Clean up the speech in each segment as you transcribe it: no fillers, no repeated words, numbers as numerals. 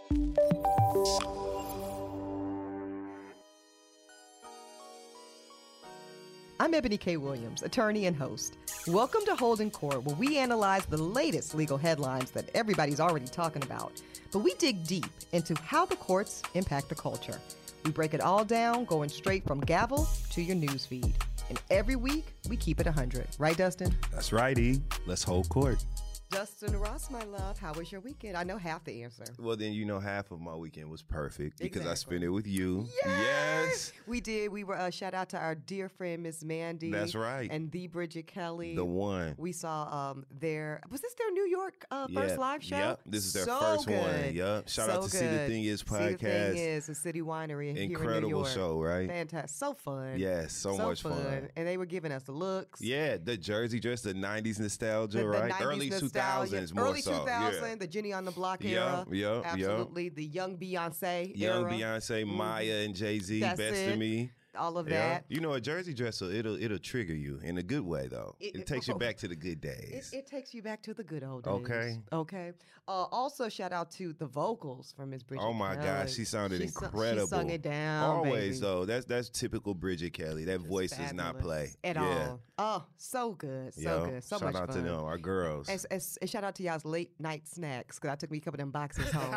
I'm Ebony K. Williams, attorney and host. Welcome to Holding Court, where we analyze the latest legal headlines that everybody's already talking about. But we dig deep into how the courts impact the culture. We break it all down, going straight from gavel to your newsfeed. And every week, we keep it 100. Right, Dustin? That's right, E. Let's hold court. Dustin Ross, my love, how was your weekend? I know half the answer. Well, then you know half of my weekend was perfect because I Exactly. spent it with you. Yes! We did. We were, shout out to our dear friend, Miss Mandy. That's right. And the Bridget Kelly. The one. We saw was this their New York first live show? Yep, this is their So first good. one. Yep. Shout out to See the good. Thing Is See the podcast. Thing Is, a city winery here in New Incredible York. show, right? Fantastic. So fun. Yes, so much fun. And they were giving us the looks. Yeah, the jersey dress, the 90s nostalgia, The right? 90s Early nostalgia. 2000s more Early so. 2000, Yeah. the Jenny on the Block Yeah, era. yeah, Absolutely. The young Beyonce Young era. Beyonce, Maya and Jay-Z, That's Best it. of Me. All of Yeah. that. You know, a jersey dress, it'll trigger you in a good way, though. It takes you back to the good days. It takes you back to the good old days. Okay. Okay. Also, shout out to the vocals from Miss Bridget Oh my Kelly. gosh, she sounded incredible. She sung it down. Always baby. though. That's typical Bridget Kelly. That voice does not Fabulous play at all. Oh, so good. So Yo, good. So shout much out fun. to them, our girls. And shout out to y'all's late night snacks, because I took me a couple of them boxes home.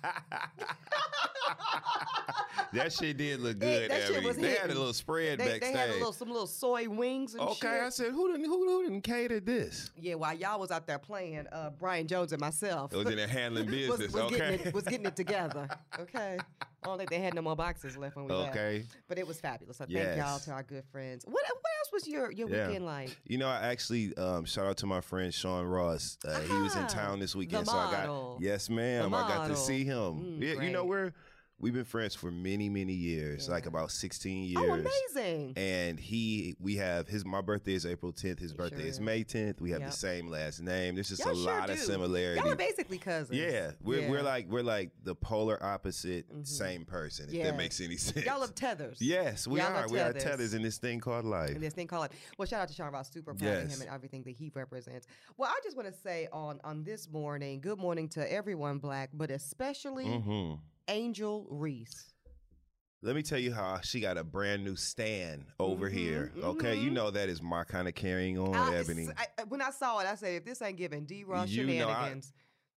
That shit did look good. That shit Ebony. was They had a hitting. little spread backstage. They had some little soy wings and shit. Okay, I said, who didn't cater this? Yeah, while y'all was out there playing, Brian Jones and myself It was in there handling business. Okay. was getting it together. Okay. I don't think they had no more boxes left when we left. Okay. But it was fabulous. So thank Yes. y'all to our good friends. What else was your weekend like? You know, I actually shout out to my friend Sean Ross. He was in town this weekend, the so model. yes, ma'am. The I got to model. see him. Yeah, you know great. we've been friends for many years, like about 16 years. Oh, amazing. And my birthday is April 10th. His birthday is May 10th. We have the same last name. There's just Y'all a sure lot of do. similarities. Y'all are basically cousins. Yeah, we're like the polar opposite, same person. If that makes any sense. Y'all are tethers. Yes, we Y'all are. are We are tethers. tethers in this thing called life. And this thing called well, shout out to Sean Ross. Super proud of him and everything that he represents. Well, I just want to say on this morning, good morning to everyone Black, but especially Angel Reese. Let me tell you how she got a brand new stand over here. Okay, you know that is my kind of carrying on, Ebony. When I saw it, I said, if this ain't giving D-Ross You know, shenanigans.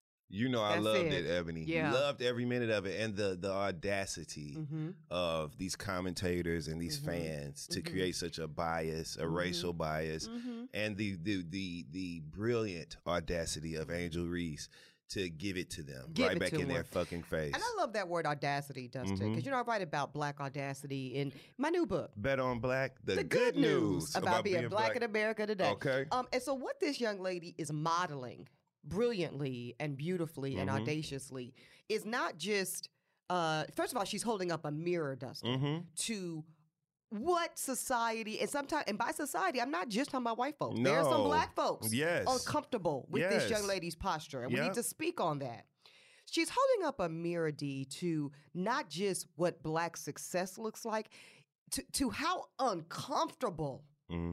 I That's loved it. it, Ebony. Yeah. Loved every minute of it, and the audacity of these commentators and these fans to create such a bias, a racial bias, and the brilliant audacity of Angel Reese to give it to them right back in their fucking face. And I love that word audacity, Dustin, because I write about Black audacity in my new book. Bet on Black, the good news about being black in America today. Okay. And so what this young lady is modeling brilliantly and beautifully and audaciously is not just, first of all, she's holding up a mirror, Dustin, to what society, and by society, I'm not just talking about white folks. There are some No. Black folks uncomfortable with this young Yes. lady's posture, and we Yep. need to speak on that. She's holding up a mirror, D, to not just what Black success looks like, to how uncomfortable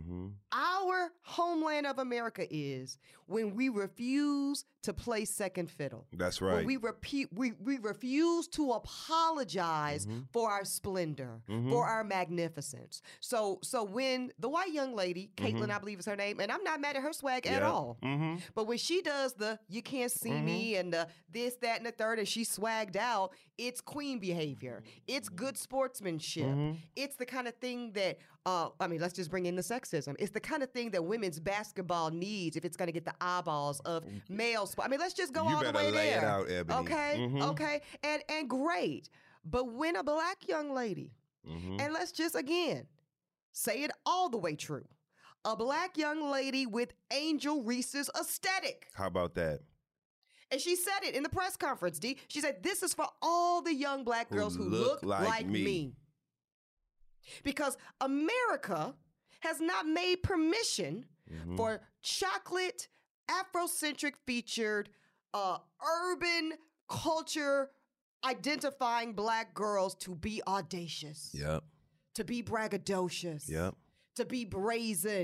our homeland of America is when we refuse to play second fiddle. That's right. When we refuse to apologize for our splendor, for our magnificence. So when the white young lady, Caitlin, I believe is her name, and I'm not mad at her swag at all. But when she does the you can't see me and the this, that, and the third, and she swagged out, it's queen behavior. It's good sportsmanship. It's the kind of thing that let's just bring in the sexism. It's the kind of thing that women's basketball needs if it's going to get the eyeballs of male sport. Let's just go You all the better way lay there. it out, Ebony. Okay, okay, and great. But when a Black young lady, and let's just again say it all the way true, a Black young lady with Angel Reese's aesthetic. How about that? And she said it in the press conference, D. She said, this is for all the young Black girls who look like me. Because America has not made permission for chocolate, Afrocentric featured, urban culture identifying Black girls to be audacious, Yep. to be braggadocious, Yep. to be brazen,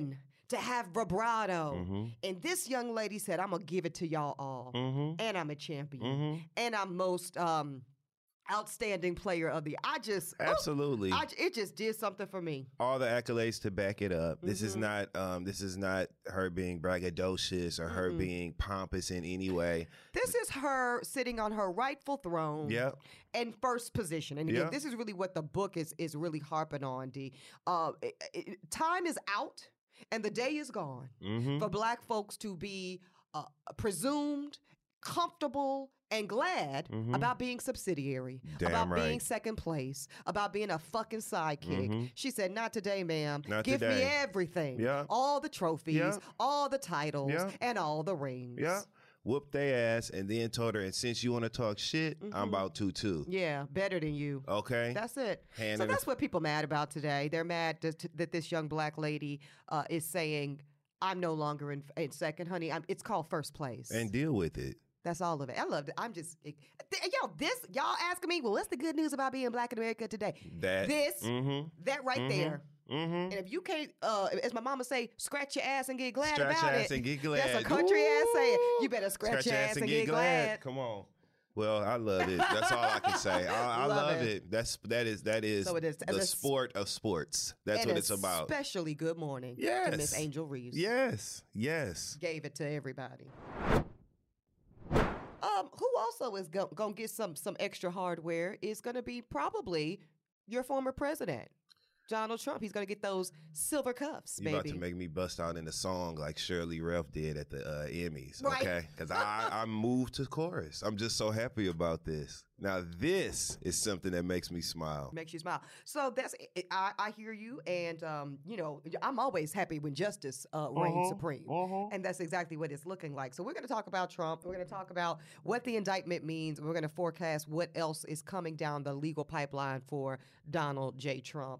to have vibrato. And this young lady said, I'm going to give it to y'all all. And I'm a champion. And I'm most outstanding player of the Absolutely. It just did something for me. All the accolades to back it up. This is not her being braggadocious or her being pompous in any way. This is her sitting on her rightful throne and first position. And again, this is really what the book is really harping on, D. Time is out and the day is gone for Black folks to be presumed comfortable and glad about being subsidiary, about being second place, about being a fucking sidekick. She said, not today, ma'am. Give me everything. All the trophies, all the titles, and all the rings. Whooped their ass and then told her, and since you want to talk shit, I'm about to too. Yeah, better than you. Okay. That's it. So that's what people mad about today. They're mad that this young Black lady is saying, I'm no longer in second, honey. It's called first place. And deal with it. That's all of it. I love it. I'm just, y'all asking me, well, what's the good news about being Black in America today? That right there. And if you can't, as my mama say, scratch your ass and get glad about it. Scratch your ass and get glad. That's a country ass saying. You better scratch your ass and get glad. Come on. Well, I love it. That's all I can say. I love it. That is so it is the sport of sports. That's what it's about. Especially good morning to Miss Angel Reeves. Yes. Gave it to everybody. Who also is going to get some extra hardware is going to be probably your former president, Donald Trump. He's going to get those silver cuffs, baby. You about to make me bust out in a song like Shirley Ralph did at the Emmys, okay? Because I moved to chorus. I'm just so happy about this. Now, this is something that makes me smile. Makes you smile. So that's I hear you, and I'm always happy when justice reigns supreme, and that's exactly what it's looking like. So we're going to talk about Trump. We're going to talk about what the indictment means. We're going to forecast what else is coming down the legal pipeline for Donald J. Trump.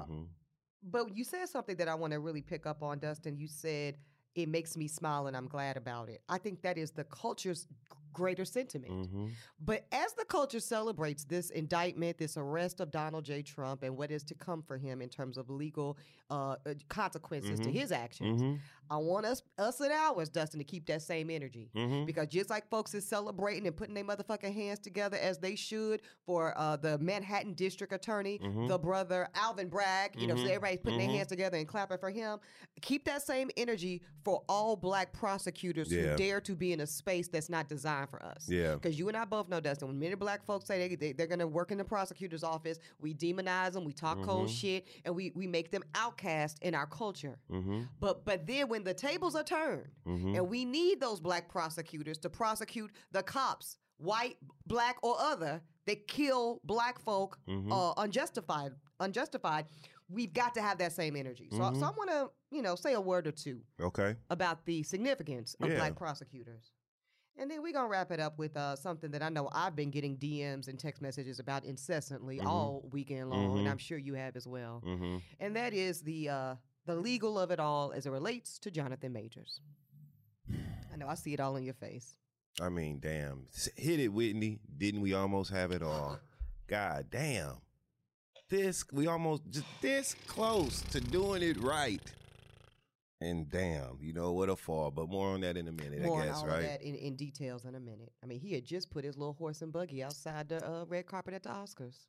But you said something that I want to really pick up on, Dustin. You said it makes me smile and I'm glad about it. I think that is the culture's greater sentiment. But as the culture celebrates this indictment, this arrest of Donald J. Trump and what is to come for him in terms of legal consequences to his actions, I want us and ours, Dustin, to keep that same energy. Because just like folks is celebrating and putting their motherfucking hands together as they should for the Manhattan District Attorney, the brother Alvin Bragg, so everybody's putting their hands together and clapping for him. Keep that same energy for all Black prosecutors who dare to be in a space that's not designed for us. Because you and I both know, Dustin, when many Black folks say they're going to work in the prosecutor's office, we demonize them, we talk cold shit, and we make them outcast in our culture. But then when the tables are turned and we need those Black prosecutors to prosecute the cops, white, Black, or other, that kill Black folk unjustified, we've got to have that same energy. So I want to, say a word or two about the significance of Black prosecutors. And then we're going to wrap it up with something that I know I've been getting DMs and text messages about incessantly all weekend long, and I'm sure you have as well. And that is the legal of it all as it relates to Jonathan Majors. I know, I see it all in your face. I mean, damn. Hit it, Whitney. Didn't we almost have it all? God damn. We almost just this close to doing it right. And damn, what a fall. But more on that in a minute, more I guess, on right? More on that in details in a minute. I mean, he had just put his little horse and buggy outside the red carpet at the Oscars.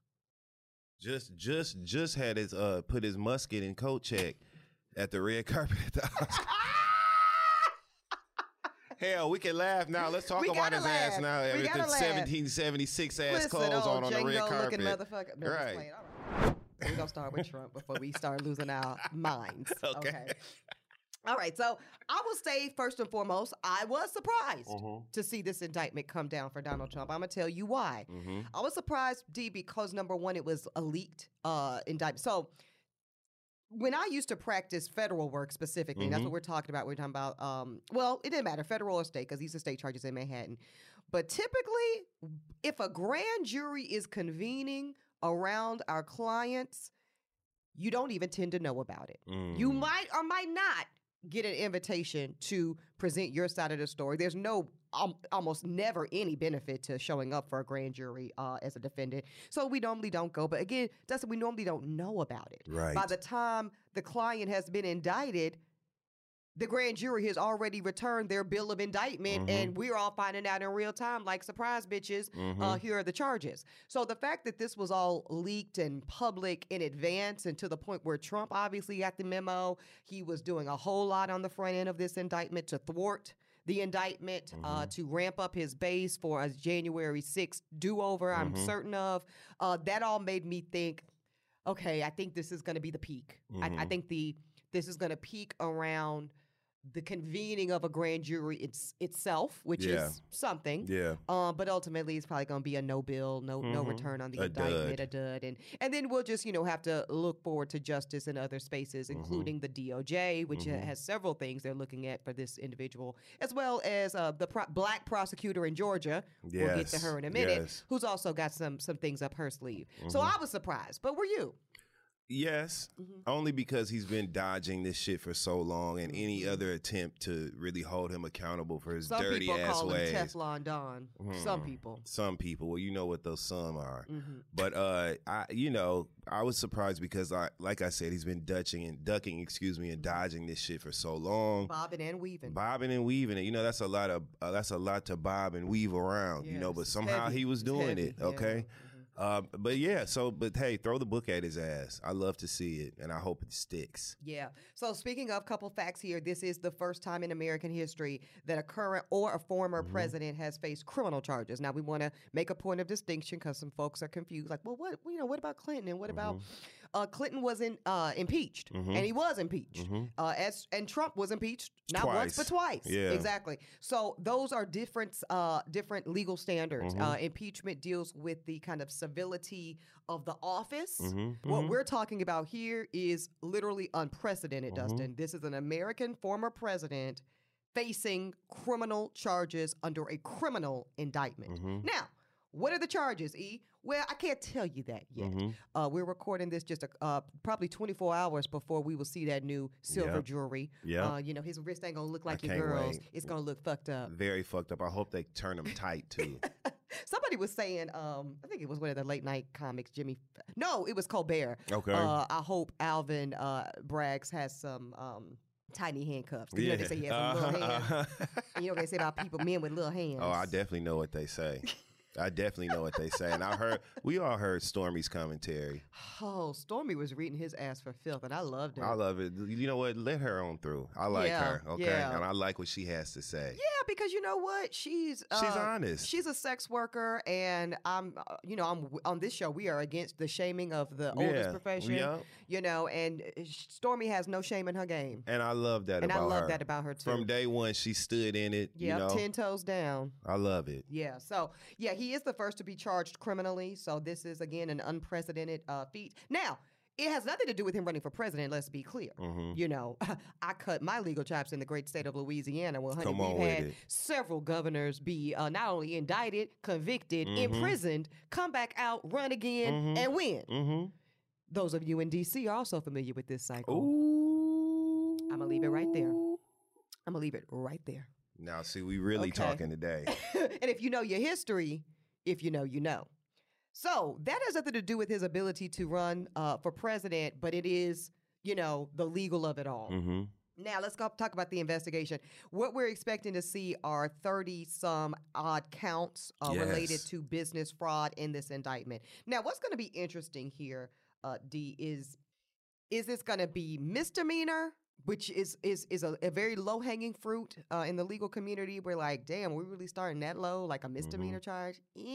Just had his put his musket in coat check at the red carpet at the Oscars. Hell, we can laugh now. Let's talk about his ass now. With the 1776 ass clothes on the red carpet. Motherfucker. No, right. We're going to start with Trump before we start losing our minds. Okay. All right. So I will say, first and foremost, I was surprised to see this indictment come down for Donald Trump. I'm going to tell you why. I was surprised, D, because number one, it was a leaked indictment. So when I used to practice federal work specifically, that's what we're talking about. We're talking about, it didn't matter, federal or state, because these are state charges in Manhattan. But typically, if a grand jury is convening around our clients, you don't even tend to know about it. You might or might not get an invitation to present your side of the story. There's no almost never any benefit to showing up for a grand jury as a defendant. So we normally don't go. But again, Dustin, we normally don't know about it. Right. By the time the client has been indicted, the grand jury has already returned their bill of indictment, and we're all finding out in real time, like, surprise, bitches, here are the charges. So the fact that this was all leaked and public in advance, and to the point where Trump obviously got the memo, he was doing a whole lot on the front end of this indictment to thwart the indictment, to ramp up his base for a January 6th do-over, I'm certain of. That all made me think, okay, I think this is going to be the peak. I think this is going to peak around the convening of a grand jury itself, which is something. Yeah. But ultimately, it's probably going to be a no bill, no return on the indictment, a dud. And then we'll just, have to look forward to justice in other spaces, including the DOJ, which has several things they're looking at for this individual, as well as the black prosecutor in Georgia. We'll get to her in a minute, who's also got some things up her sleeve. So I was surprised. But were you? Yes, only because he's been dodging this shit for so long, and any other attempt to really hold him accountable for his dirty ass ways. Some people call him Teflon Don. Some people. Well, you know what those some are. But I was surprised because, like I said, he's been ducking, and dodging this shit for so long. Bobbing and weaving. And, that's a lot to bob and weave around. But somehow he was doing it. Okay. But hey, throw the book at his ass. I love to see it, and I hope it sticks. Yeah. So speaking of couple facts here, this is the first time in American history that a current or a former president has faced criminal charges. Now, we want to make a point of distinction because some folks are confused. Like, well, what about Clinton, and what about Clinton wasn't impeached, and he was impeached. And Trump was impeached not once but twice. Yeah. Exactly. So those are different legal standards. Impeachment deals with the kind of civility of the office. What we're talking about here is literally unprecedented, Dustin. This is an American former president facing criminal charges under a criminal indictment. Now, what are the charges, E? Well, I can't tell you that yet. We're recording this just probably 24 hours before we will see that new silver jewelry. His wrist ain't going to look like your girl's. Wait. It's going to look fucked up. Very fucked up. I hope they turn them tight, too. Somebody was saying, I think it was one of the late night comics, No, it was Colbert. Okay. I hope Alvin Braggs has some tiny handcuffs. You know they say he has some little hands. And you know what they say about men with little hands. Oh, I definitely know what they say. And we all heard Stormy's commentary. Oh, Stormy was reading his ass for filth, and I loved it. I love it. You know what? Let her on through. I like her, okay? And I like what she has to say. Yeah, because you know what? She's honest. She's a sex worker, and I'm on this show, we are against the shaming of the oldest profession. Yeah. And Stormy has no shame in her game. And I love that about her. And I love that about her, too. From day one, she stood in it. Yeah, 10 toes down. I love it. Yeah, so, he is the first to be charged criminally, so this is, again, an unprecedented feat. Now, it has nothing to do with him running for president, let's be clear. I cut my legal chops in the great state of Louisiana. Well, honey, we've had several governors be not only indicted, convicted, imprisoned, come back out, run again, and win. Those of you in D.C. are also familiar with this cycle. Ooh. I'm going to leave it right there. Now, see, we really talking today. And if you know your history, if you know, you know. So that has nothing to do with his ability to run for president, but it is, the legal of it all. Now, let's go talk about the investigation. What we're expecting to see are 30-some odd counts related to business fraud in this indictment. Now, what's going to be interesting here, D, is this going to be misdemeanor, which is a very low-hanging fruit in the legal community? We're like, damn, we're really starting that low, like a misdemeanor charge?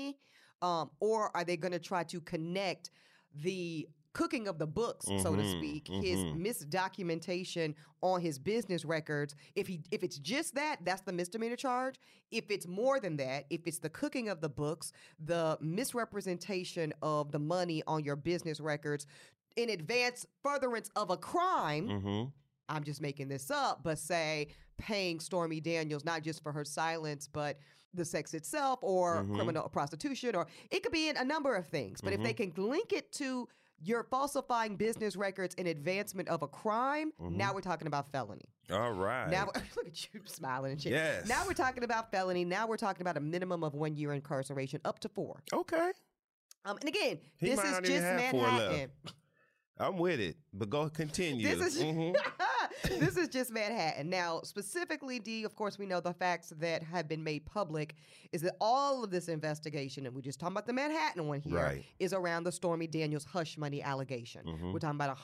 Or are they going to try to connect the cooking of the books, so to speak, his misdocumentation on his business records? If it's just that, that's the misdemeanor charge. If it's more than that, if it's the cooking of the books, the misrepresentation of the money on your business records in advance furtherance of a crime, I'm just making this up, but say paying Stormy Daniels not just for her silence, but the sex itself, or criminal prostitution, or it could be in a number of things. But if they can link it to you're falsifying business records in advancement of a crime, now we're talking about felony. All right. Now, look at you smiling and shit. Yes. Now we're talking about felony. Now we're talking about a minimum of 1 year incarceration, up to 4. Okay. And again, this is just Manhattan. I'm with it, but go continue. This This is just Manhattan. Now, specifically, D, of course, we know the facts that have been made public is that all of this investigation, and we're just talking about the Manhattan one here, is around the Stormy Daniels hush money allegation. We're talking about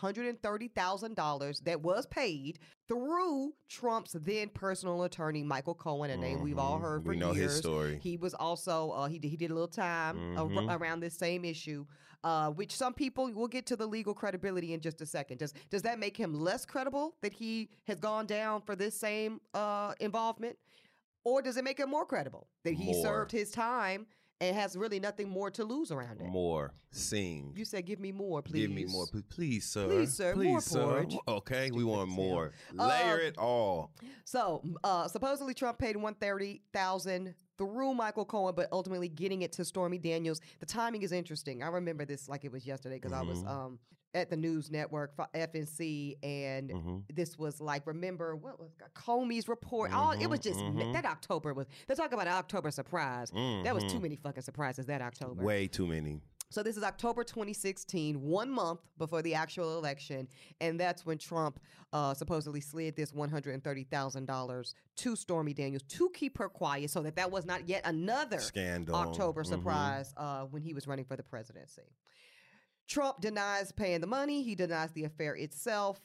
$130,000 that was paid through Trump's then personal attorney, Michael Cohen, a name we've all heard for years. We know his story. He was also, he did a little time around this same issue, which some people, we'll get to the legal credibility in just a second. Does that make him less credible that he has gone down for this same involvement? Or does it make him more credible that he served his time and has really nothing more to lose around it? More. Sing. You said, give me more, please. Give me more. Please, sir. Please, sir. Please, more sir. porridge. Okay, we want more. Layer it all. So, supposedly Trump paid $130,000 through Michael Cohen, but ultimately getting it to Stormy Daniels. The timing is interesting. I remember this like it was yesterday because I was at the news network, FNC, and this was like, remember, what was Comey's report? It was just, that October was, they're talking about an October surprise. That was too many fucking surprises that October. Way too many. So this is October 2016, 1 month before the actual election, and that's when Trump supposedly slid this $130,000 to Stormy Daniels to keep her quiet so that was not yet another scandal October surprise when he was running for the presidency. Trump denies paying the money. He denies the affair itself.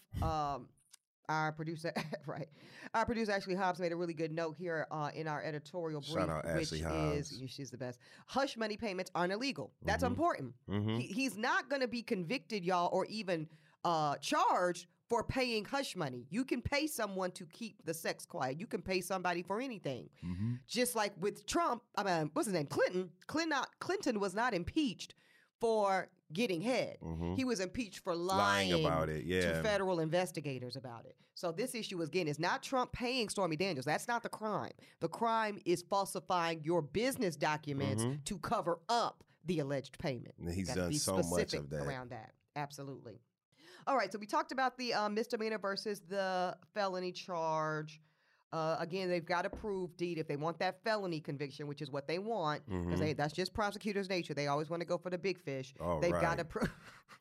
Our producer, Ashley Hobbs made a really good note here in our editorial brief, Shout out Ashley Hobbs. She's the best. Hush money payments aren't illegal. That's important. He's not going to be convicted, y'all, or even charged for paying hush money. You can pay someone to keep the sex quiet. You can pay somebody for anything. Just like with Trump, what's his name? Clinton was not impeached for getting head. He was impeached for lying about it, to federal investigators about it. So this issue, again, is not Trump paying Stormy Daniels. That's not the crime. The crime is falsifying your business documents to cover up the alleged payment. And he's done so much of that. Around that. Absolutely. All right, so we talked about the misdemeanor versus the felony charge. Again, they've got to prove, Deed, if they want that felony conviction, which is what they want, because that's just prosecutors' nature. They always want to go for the big fish. They've got to prove.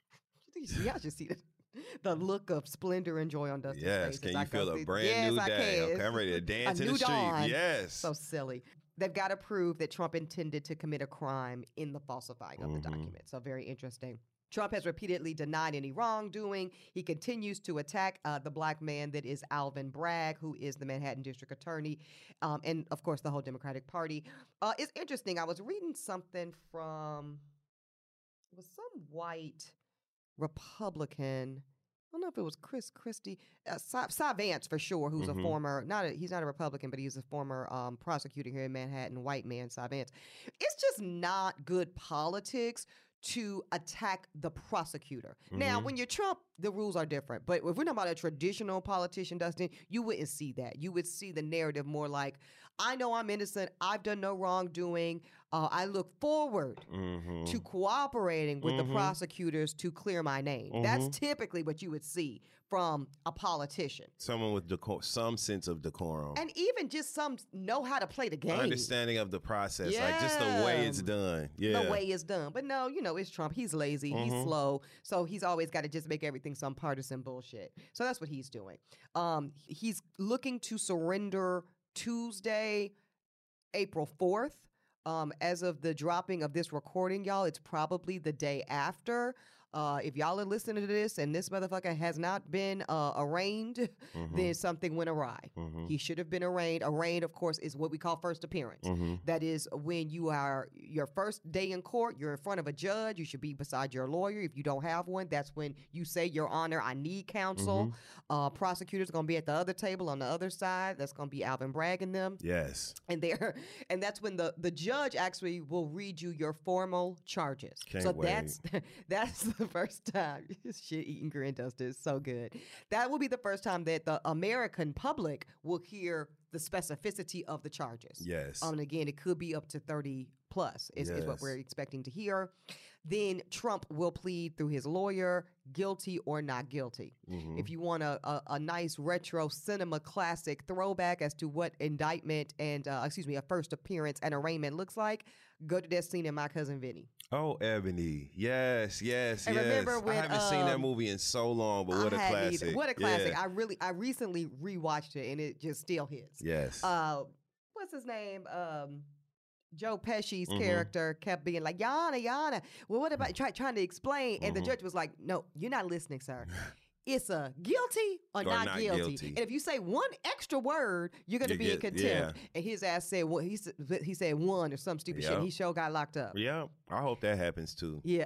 Y'all should see the look of splendor and joy on Dustin's face. Yes, can you feel a brand new day? Okay, I'm ready to dance in the street. Yes. So silly. They've got to prove that Trump intended to commit a crime in the falsifying of the document. So very interesting. Trump has repeatedly denied any wrongdoing. He continues to attack the black man that is Alvin Bragg, who is the Manhattan District Attorney, and, of course, the whole Democratic Party. It's interesting. I was reading something from, it was some white Republican. I don't know if it was Chris Christie, Cy Vance for sure, who's a former, he's not a Republican, but he's a former prosecutor here in Manhattan, white man, Cy Vance. It's just not good politics to attack the prosecutor. Now, when you're Trump, the rules are different. But if we're talking about a traditional politician, Dustin, you wouldn't see that. You would see the narrative more like, I know I'm innocent. I've done no wrongdoing. I look forward to cooperating with the prosecutors to clear my name. That's typically what you would see from a politician. Someone with some sense of decorum. And even just some know how to play the game. Understanding of the process, like just the way it's done. The way it's done. But no, it's Trump. He's lazy. He's slow. So he's always got to just make everything some partisan bullshit. So that's what he's doing. He's looking to surrender Tuesday, April 4th. As of the dropping of this recording, y'all, it's probably the day after. If y'all are listening to this and this motherfucker has not been arraigned, then something went awry. He should have been arraigned. Arraigned, of course, is what we call first appearance. That is when you are your first day in court, you're in front of a judge. You should be beside your lawyer. If you don't have one, that's when you say, Your Honor, I need counsel. Prosecutor's going to be at the other table on the other side. That's going to be Alvin Bragg and them. Yes. And that's when the judge actually will read you your formal charges. Can't wait. That's the first time. Shit eating grin Duster is so good. That will be the first time that the American public will hear the specificity of the charges. Yes. And again, it could be up to 30 plus is what Yes. we're expecting to hear. Then Trump will plead through his lawyer, guilty or not guilty. Mhm. If you want a nice retro cinema classic throwback as to what indictment and, a first appearance and arraignment looks like, go to that scene in My Cousin Vinny. Oh, Ebony. Yes, yes, And yes. remember when, I haven't seen that movie in so long, but what a I hadn't classic. either. What a classic. Yeah. I recently rewatched it and it just still hits. Yes. What's his name? Joe Pesci's Mhm. character kept being like, Yana. Well, what about trying to explain? And the judge was like, no, you're not listening, sir. It's a guilty or not guilty. And if you say one extra word, you're going to be in contempt. And his ass said, well, he said one or some stupid shit. And he sure got locked up. Yeah. I hope that happens too. Yeah.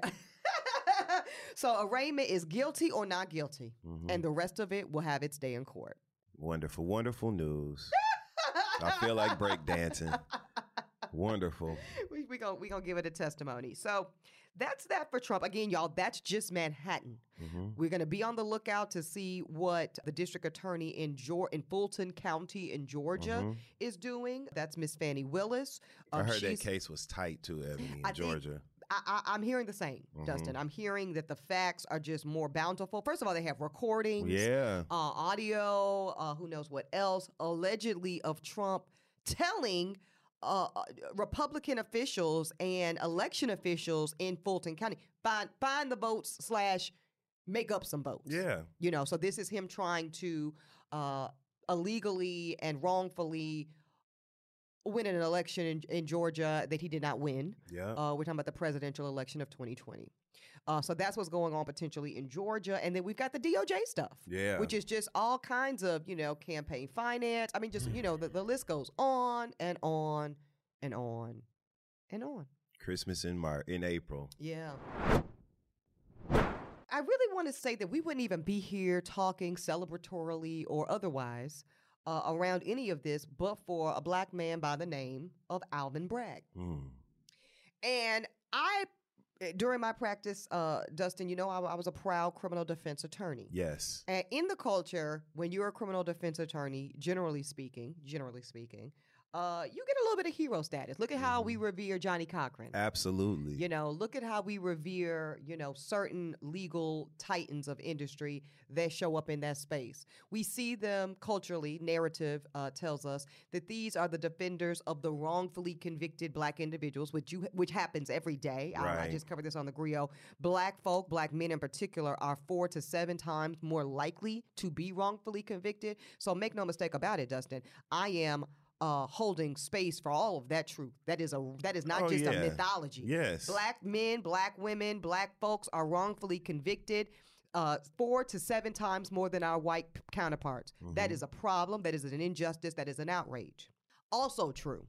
So arraignment is guilty or not guilty. And the rest of it will have its day in court. Wonderful, wonderful news. I feel like breakdancing. Wonderful. We gonna give it a testimony. So that's that for Trump. Again, y'all, that's just Manhattan. We're going to be on the lookout to see what the district attorney in Fulton County in Georgia is doing. That's Miss Fannie Willis. I heard that case was tight too, Ebony, in Georgia. I'm hearing the same, Dustin. I'm hearing that the facts are just more bountiful. First of all, they have recordings, audio, who knows what else, allegedly of Trump telling Republican officials and election officials in Fulton County, find the votes / make up some votes. Yeah. You know, so this is him trying to illegally and wrongfully win an election in Georgia that he did not win. Yeah. We're talking about the presidential election of 2020. So that's what's going on potentially in Georgia. And then we've got the DOJ stuff. Yeah. Which is just all kinds of, campaign finance. I mean, just, the list goes on and on and on and on. Christmas in April. Yeah. I really want to say that we wouldn't even be here talking celebratorily or otherwise around any of this but for a black man by the name of Alvin Bragg. And during my practice, Dustin, I was a proud criminal defense attorney. Yes. And in the culture, when you're a criminal defense attorney, generally speaking, you get a little bit of hero status. Look at how we revere Johnny Cochran. Absolutely. Look at how we revere, certain legal titans of industry that show up in that space. We see them culturally. Narrative tells us that these are the defenders of the wrongfully convicted black individuals, which happens every day. Right. I just covered this on the Griot. Black folk, black men in particular, are 4 to 7 times more likely to be wrongfully convicted. So make no mistake about it, Dustin. I am holding space for all of that truth. That is not just a mythology. Yes. Black men, black women, black folks are wrongfully convicted 4 to 7 times more than our white counterparts. That is a problem. That is an injustice. That is an outrage. Also true.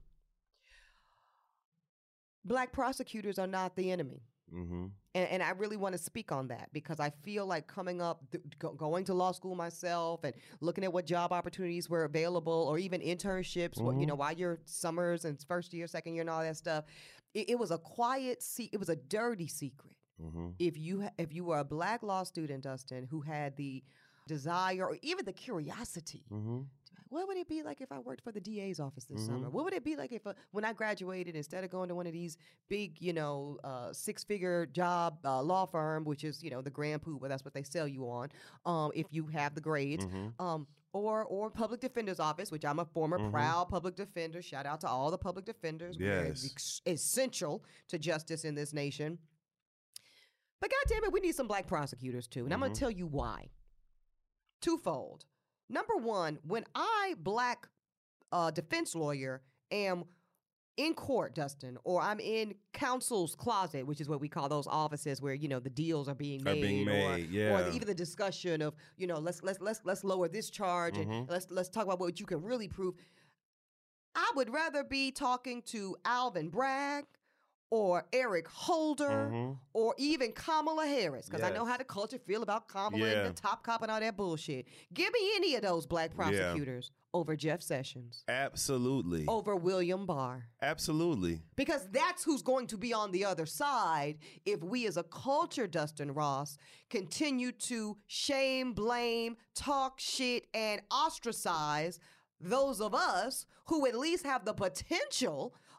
Black prosecutors are not the enemy. And I really want to speak on that because I feel like coming up, going to law school myself and looking at what job opportunities were available or even internships, while you're summers and first year, second year and all that stuff, it was a it was a dirty secret. If you were a black law student, Dustin, who had the desire or even the curiosity, what would it be like if I worked for the DA's office this summer? What would it be like if when I graduated, instead of going to one of these big, 6-figure job law firm, which is, the Grand Poobah, that's what they sell you on, if you have the grades, or public defender's office, which I'm a former proud public defender. Shout out to all the public defenders. Yes. We're essential to justice in this nation. But goddamn it, we need some black prosecutors too. And I'm going to tell you why. Twofold. Number one, when I, black defense lawyer, am in court, Dustin, or I'm in counsel's closet, which is what we call those offices where, the deals are being made, or even the discussion of, let's lower this charge and let's talk about what you can really prove. I would rather be talking to Alvin Bragg or Eric Holder, or even Kamala Harris, because I know how the culture feel about Kamala and the top cop and all that bullshit. Give me any of those black prosecutors over Jeff Sessions. Absolutely. Over William Barr. Absolutely. Because that's who's going to be on the other side if we as a culture, Dustin Ross, continue to shame, blame, talk shit, and ostracize those of us who at least have the potential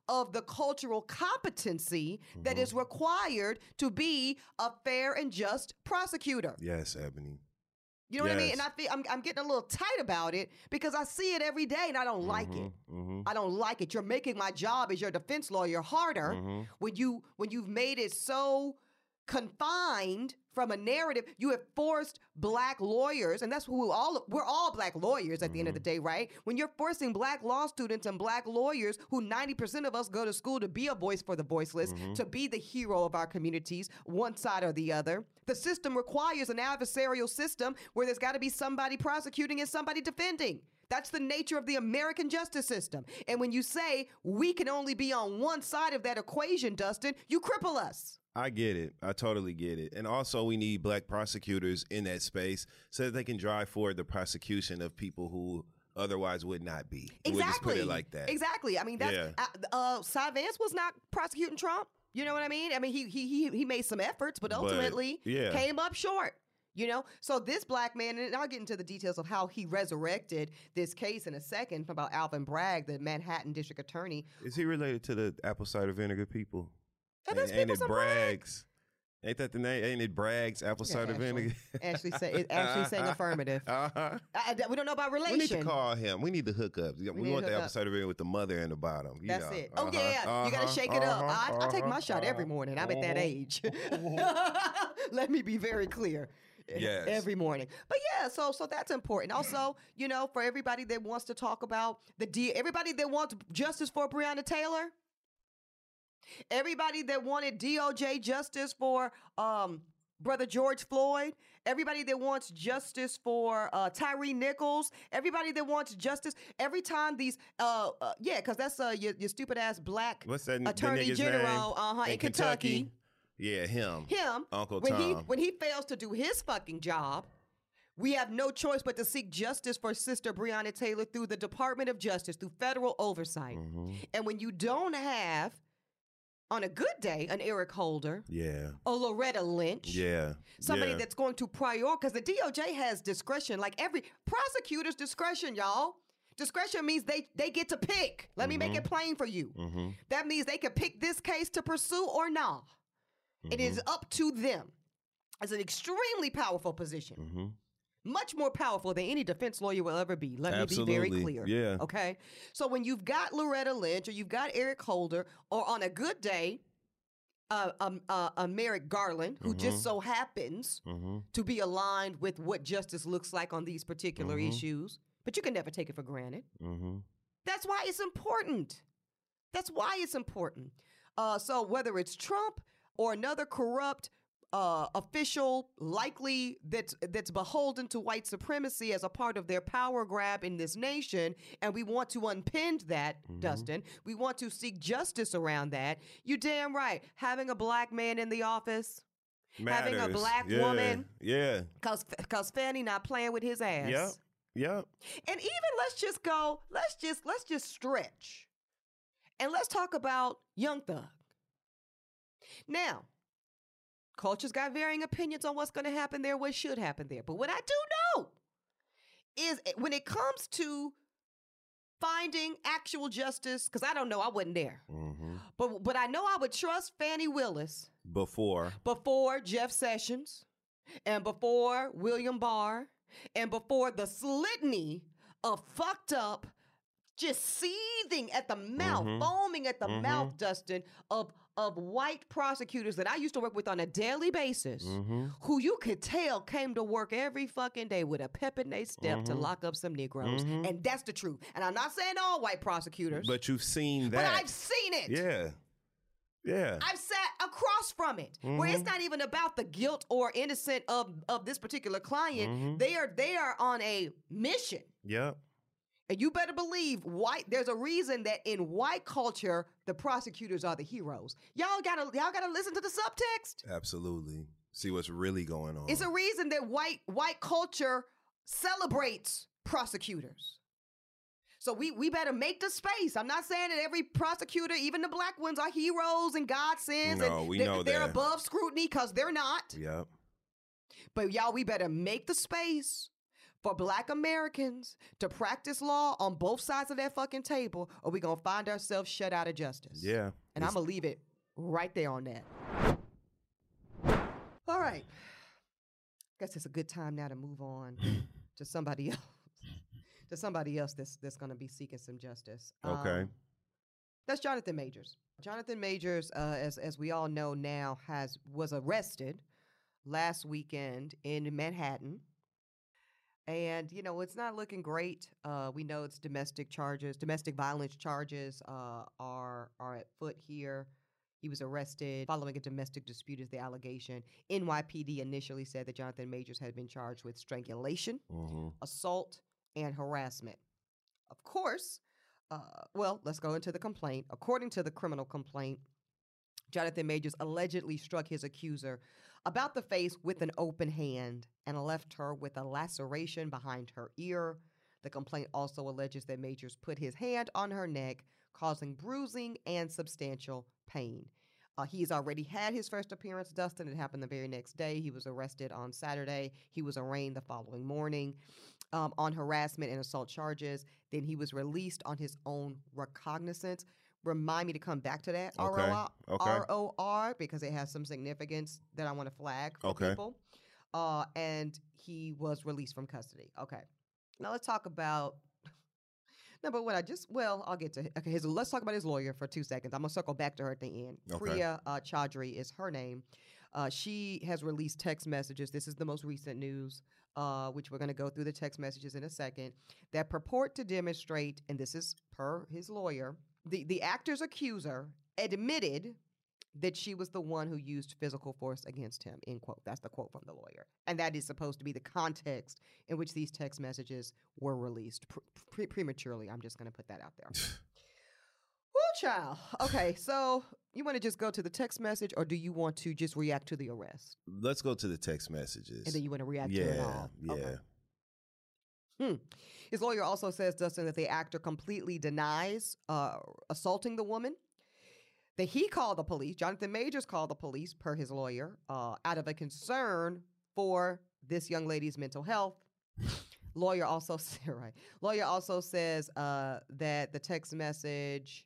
of the cultural competency that is required to be a fair and just prosecutor. Yes, Ebony. You know what I mean? And I feel I'm getting a little tight about it because I see it every day and I don't like it. I don't like it. You're making my job as your defense lawyer harder when you've made it so confined from a narrative. You have forced black lawyers, and that's who we're all black lawyers at the end of the day, right? When you're forcing black law students and black lawyers, who 90% of us go to school to be a voice for the voiceless, to be the hero of our communities, one side or the other. The system requires an adversarial system where there's got to be somebody prosecuting and somebody defending. That's the nature of the American justice system. And when you say we can only be on one side of that equation, Dustin, you cripple us. I get it. I totally get it. And also we need black prosecutors in that space so that they can drive forward the prosecution of people who otherwise would not be. Exactly. We'll just put it like that. Exactly. I mean, that's Cy Vance was not prosecuting Trump. You know what I mean? I mean, he made some efforts, but ultimately came up short. You know, so this black man, and I'll get into the details of how he resurrected this case in a second about Alvin Bragg, the Manhattan district attorney. Is he related to the apple cider vinegar people? Ain't it Bragg's? Ain't that the name? Ain't it Bragg's apple cider vinegar? Ashley saying affirmative. We don't know about relation. We need to call him. We need to hook up. We want the apple cider vinegar with the mother in the bottom. That's it. Oh, yeah. You got to shake it up. I take my shot every morning. I'm at that age. Let me be very clear. Yes. Every morning. But yeah, so that's important. Also, you know, for everybody that wants to talk about everybody that wants justice for Breonna Taylor, everybody that wanted DOJ justice for Brother George Floyd, everybody that wants justice for Tyree Nichols, everybody that wants justice, every time these, because that's your stupid ass black attorney general in Kentucky. Yeah, him. Uncle when Tom. When he fails to do his fucking job, we have no choice but to seek justice for Sister Breonna Taylor through the Department of Justice, through federal oversight. And when you don't have, on a good day, an Eric Holder, a Loretta Lynch, somebody that's going to prioritize, because the DOJ has discretion, like every prosecutor's discretion, y'all. Discretion means they get to pick. Let me make it plain for you. That means they can pick this case to pursue or not. It is up to them. It's an extremely powerful position. Much more powerful than any defense lawyer will ever be. Let me be very clear. Yeah. Okay? So when you've got Loretta Lynch or you've got Eric Holder, or on a good day, Merrick Garland, who just so happens to be aligned with what justice looks like on these particular issues, but you can never take it for granted. That's why it's important. That's why it's important. So whether it's Trump or another corrupt official, likely that's beholden to white supremacy as a part of their power grab in this nation, and we want to unpin that, Dustin. We want to seek justice around that. You damn right. Having a black man in the office, matters. Having a black woman, because Fanny not playing with his ass. Yep. And even let's just stretch, and let's talk about Young Thug. Now, culture's got varying opinions on what's going to happen there, what should happen there. But what I do know is when it comes to finding actual justice, because I don't know, I wasn't there. But I know I would trust Fannie Willis before Jeff Sessions, and before William Barr, and before the litany of fucked up, just seething at the mouth, foaming at the mouth, Dustin, of white prosecutors that I used to work with on a daily basis, who you could tell came to work every fucking day with a pep in their step to lock up some Negroes. And that's the truth. And I'm not saying all white prosecutors. But you've seen that. But I've seen it. Yeah. I've sat across from it, where it's not even about the guilt or innocence of this particular client. They are on a mission. Yep. And you better believe there's a reason that in white culture, the prosecutors are the heroes. Y'all gotta listen to the subtext. Absolutely. See what's really going on. It's a reason that white culture celebrates prosecutors. So we better make the space. I'm not saying that every prosecutor, even the black ones, are heroes and godsends. No, we know they're above scrutiny, because they're not. Yep. But y'all, we better make the space for Black Americans to practice law on both sides of that fucking table, or we going to find ourselves shut out of justice. Yeah. And I'm going to leave it right there on that. All right. Guess it's a good time now to move on to somebody else. To somebody else that's going to be seeking some justice. Okay. That's Jonathan Majors. Jonathan Majors, as we all know now, was arrested last weekend in Manhattan. And, you know, it's not looking great. We know it's domestic violence charges are at foot here. He was arrested following a domestic dispute is the allegation. NYPD initially said that Jonathan Majors had been charged with strangulation, assault, and harassment. Of course, let's go into the complaint. According to the criminal complaint, Jonathan Majors allegedly struck his accuser about the face with an open hand and left her with a laceration behind her ear. The complaint also alleges that Majors put his hand on her neck, causing bruising and substantial pain. He's already had his first appearance, Dustin. It happened the very next day. He was arrested on Saturday. He was arraigned the following morning on harassment and assault charges. Then he was released on his own recognizance. Remind me to come back to that, ROR, because it has some significance that I want to flag for people. And he was released from custody. Okay. Now let's talk about number one. I'll get to let's talk about his lawyer for 2 seconds. I'm going to circle back to her at the end. Priya Chaudhry is her name. She has released text messages. This is the most recent news, which we're going to go through the text messages in a second, that purport to demonstrate, and this is per his lawyer, the actor's accuser admitted that she was the one who used physical force against him, end quote. That's the quote from the lawyer. And that is supposed to be the context in which these text messages were released prematurely. I'm just going to put that out there. Woo, child. Okay, so you want to just go to the text message, or do you want to just react to the arrest? Let's go to the text messages. And then you want to react to it all? Yeah. Okay. His lawyer also says, Dustin, that the actor completely denies assaulting the woman. That he called the police, Jonathan Majors called the police, per his lawyer, out of a concern for this young lady's mental health. Lawyer also says that the text message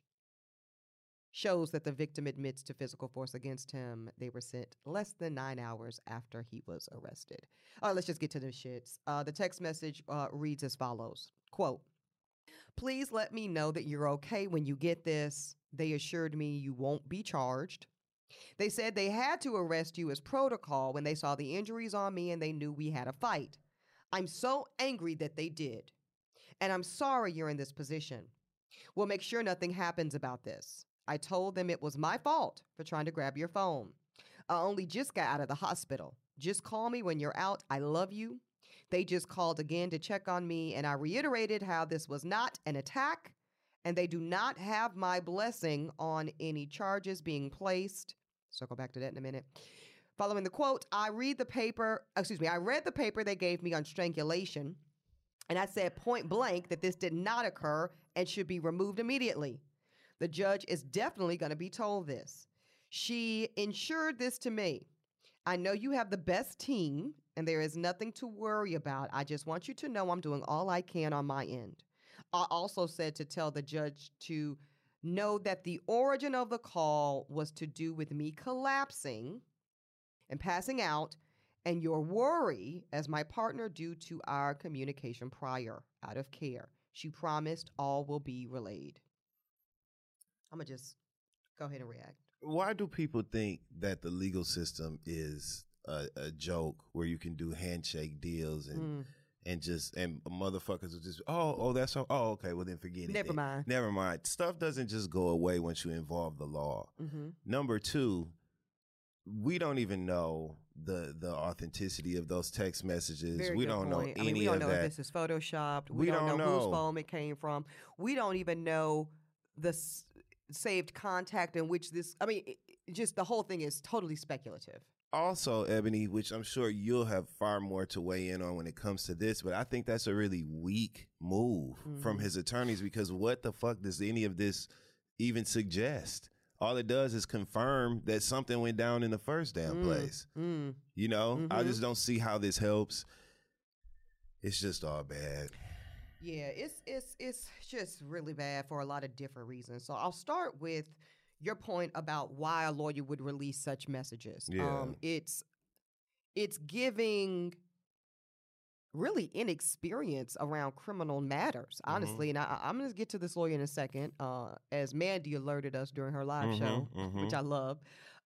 shows that the victim admits to physical force against him. They were sent less than 9 hours after he was arrested. All right, let's just get to the shits. The text message reads as follows, quote, "Please let me know that you're okay when you get this. They assured me you won't be charged. They said they had to arrest you as protocol when they saw the injuries on me and they knew we had a fight. I'm so angry that they did. And I'm sorry you're in this position. We'll make sure nothing happens about this. I told them it was my fault for trying to grab your phone. I only just got out of the hospital. Just call me when you're out. I love you. They just called again to check on me, and I reiterated how this was not an attack, and they do not have my blessing on any charges being placed." Circle back to that in a minute. Following the quote, I read the paper they gave me on strangulation, and I said point blank that this did not occur and should be removed immediately. The judge is definitely going to be told this. She ensured this to me. I know you have the best team, and there is nothing to worry about. I just want you to know I'm doing all I can on my end. I also said to tell the judge to know that the origin of the call was to do with me collapsing and passing out, and your worry as my partner due to our communication prior, out of care. She promised all will be relayed. I'm going to just go ahead and react. Why do people think that the legal system is a joke where you can do handshake deals and motherfuckers will just okay, well then forget it. Never mind. Stuff doesn't just go away once you involve the law. Mm-hmm. Number two, we don't even know the authenticity of those text messages. We don't know any of that. We don't know if this is photoshopped. We don't know whose phone it came from. We don't even know the saved contact in which just the whole thing is totally speculative. Also, Ebony, which I'm sure you'll have far more to weigh in on when it comes to this, but I think that's a really weak move from his attorneys, because what the fuck does any of this even suggest? All it does is confirm that something went down in the first damn place. You know, I just don't see how this helps. it's just all bad. Yeah, it's just really bad for a lot of different reasons. So I'll start with your point about why a lawyer would release such messages. Yeah. It's giving really inexperience around criminal matters, honestly. And I'm going to get to this lawyer in a second, as Mandy alerted us during her live show, which I love.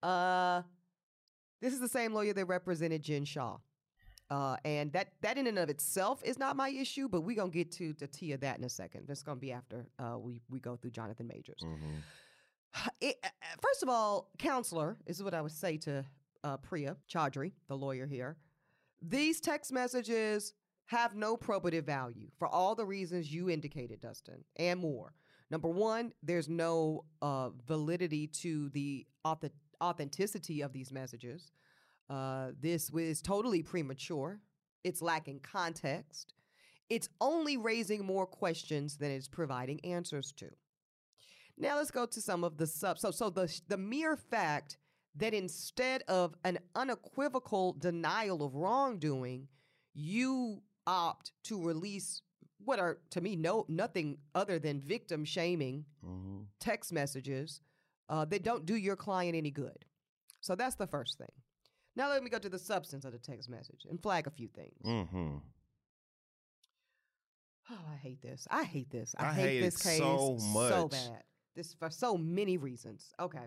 This is the same lawyer that represented Jen Shaw. And that in and of itself is not my issue, but we're going to get to the tea of that in a second. That's going to be after we go through Jonathan Majors. First of all, counselor, this is what I would say to Priya Chaudhry, the lawyer here. These text messages have no probative value for all the reasons you indicated, Dustin, and more. Number one, there's no validity to the authenticity of these messages. This is totally premature. It's lacking context. It's only raising more questions than it's providing answers to. Now let's go to some of the So the mere fact that instead of an unequivocal denial of wrongdoing, you opt to release what are, to me, nothing other than victim shaming text messages that don't do your client any good. So that's the first thing. Now let me go to the substance of the text message and flag a few things. Oh, I hate this. I hate this case so much. So bad. This for so many reasons. Okay.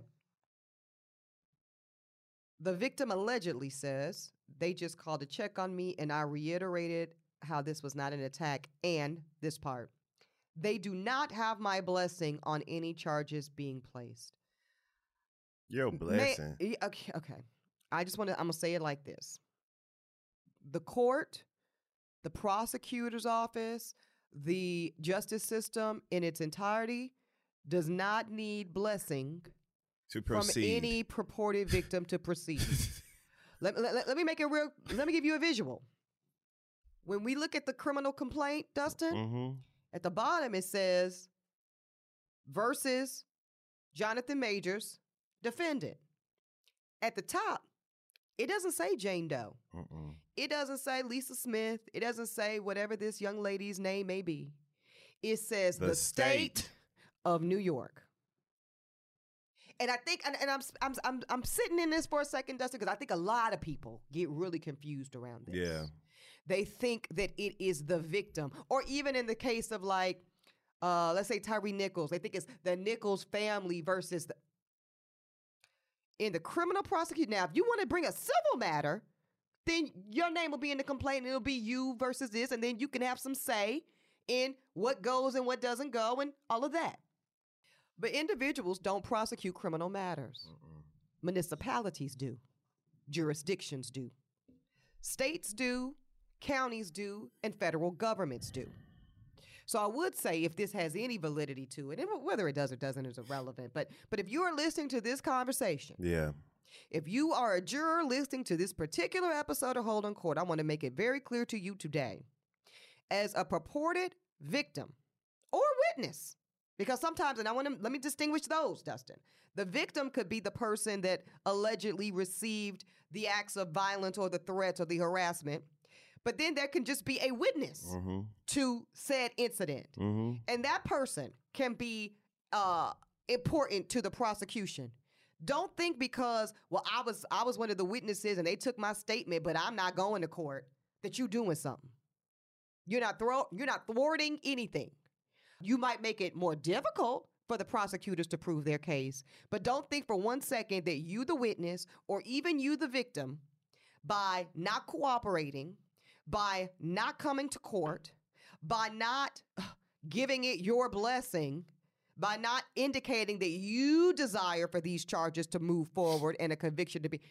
The victim allegedly says, they just called to check on me and I reiterated how this was not an attack, and this part. They do not have my blessing on any charges being placed. Your blessing. Okay. I'm going to say it like this. The court, the prosecutor's office, the justice system in its entirety does not need blessing to proceed from any purported victim to proceed. Let me make it real. Let me give you a visual. When we look at the criminal complaint, Dustin, at the bottom it says, versus Jonathan Majors, defendant. At the top, it doesn't say Jane Doe. It doesn't say Lisa Smith. It doesn't say whatever this young lady's name may be. It says the state of New York. And I think, and I'm sitting in this for a second, Dustin, because I think a lot of people get really confused around this. Yeah. They think that it is the victim, or even in the case of let's say Tyree Nichols, they think it's the Nichols family versus in the criminal prosecution. Now, if you want to bring a civil matter, then your name will be in the complaint and it'll be you versus this. And then you can have some say in what goes and what doesn't go and all of that. But individuals don't prosecute criminal matters. Municipalities do. Jurisdictions do. States do. Counties do. And federal governments do. So I would say if this has any validity to it, and whether it does or doesn't is irrelevant, but if you are listening to this conversation, if you are a juror listening to this particular episode of Hold on Court, I want to make it very clear to you today, as a purported victim or witness, because sometimes, and let me distinguish those, Dustin. The victim could be the person that allegedly received the acts of violence or the threats or the harassment. But then there can just be a witness to said incident. And that person can be important to the prosecution. Don't think because, well, I was one of the witnesses and they took my statement, but I'm not going to court, that you're doing something. You're not thwarting anything. You might make it more difficult for the prosecutors to prove their case, but don't think for one second that you, the witness, or even you, the victim, by not cooperating, by not coming to court, by not giving it your blessing, by not indicating that you desire for these charges to move forward and a conviction to be,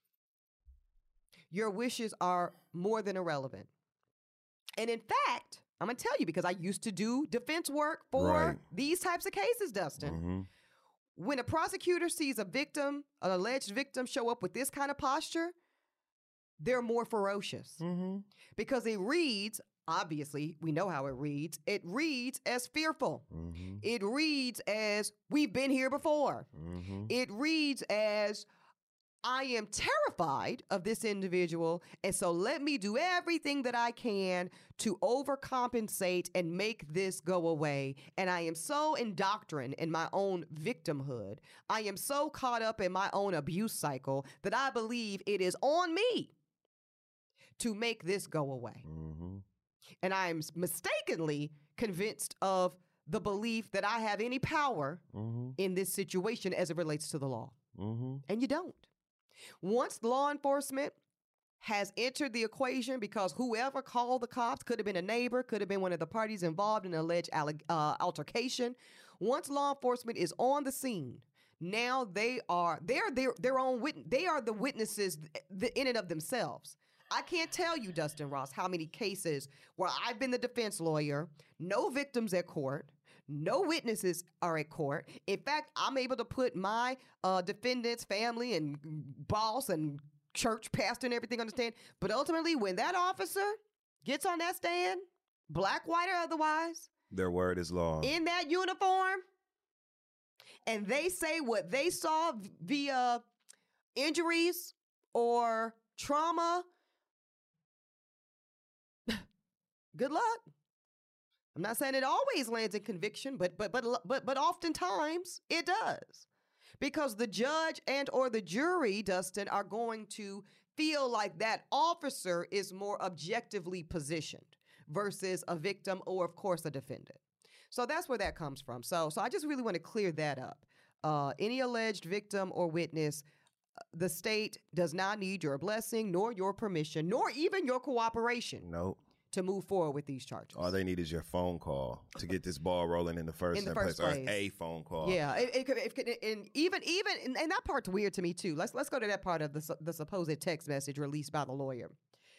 your wishes are more than irrelevant. And in fact, I'm going to tell you, because I used to do defense work for these types of cases, Dustin. When a prosecutor sees a victim, an alleged victim, show up with this kind of posture, they're more ferocious because it reads, obviously, we know how it reads. It reads as fearful. It reads as we've been here before. It reads as I am terrified of this individual, and so let me do everything that I can to overcompensate and make this go away. And I am so indoctrined in my own victimhood. I am so caught up in my own abuse cycle that I believe it is on me to make this go away. Mm-hmm. And I am mistakenly convinced of the belief that I have any power in this situation as it relates to the law. And you don't. Once law enforcement has entered the equation, because whoever called the cops could have been a neighbor, could have been one of the parties involved in an alleged altercation. Once law enforcement is on the scene, now they're their own witness. They are the witnesses in and of themselves. I can't tell you, Dustin Ross, how many cases where I've been the defense lawyer, no victims at court, no witnesses are at court. In fact, I'm able to put my defendant's family and boss and church pastor and everything on the stand. But ultimately, when that officer gets on that stand, black, white, or otherwise, their word is law. In that uniform, and they say what they saw via injuries or trauma, good luck. I'm not saying it always lands in conviction, but oftentimes it does. Because the judge and or the jury, Dustin, are going to feel like that officer is more objectively positioned versus a victim or, of course, a defendant. So that's where that comes from. So I just really want to clear that up. Any alleged victim or witness, the state does not need your blessing, nor your permission, nor even your cooperation. Nope. To move forward with these charges. All they need is your phone call to get this ball rolling in the first place. Or a phone call. Yeah, and even that part's weird to me too. Let's go to that part of the supposed text message released by the lawyer.